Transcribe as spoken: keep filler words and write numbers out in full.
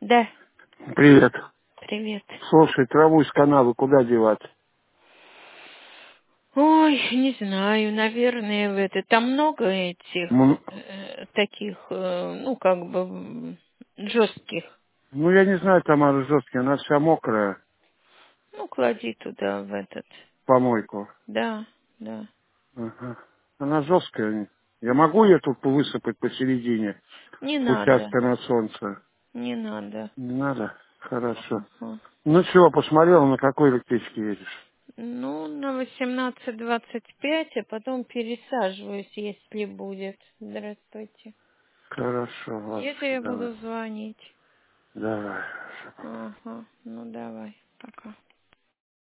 Да, Привет. привет. Слушай, траву из канавы куда девать? Ой, не знаю, наверное, в это. Там много этих М, э, таких, э, ну, как бы жестких. Ну, я не знаю, Тамара жесткая, она вся мокрая, Ну, клади туда в этот. в помойку. Да, да. Ага. Она жесткая. Я могу ее тут высыпать посередине, Не с надо, участка на солнце? не надо. Не надо? Хорошо. Ага. Ну чего, посмотрел, на какой электричке едешь? Ну, на восемнадцать двадцать пять, а потом пересаживаюсь, если будет. Здравствуйте. Хорошо, ладно, Это я давай. буду звонить. Давай. Ага, ну давай, пока.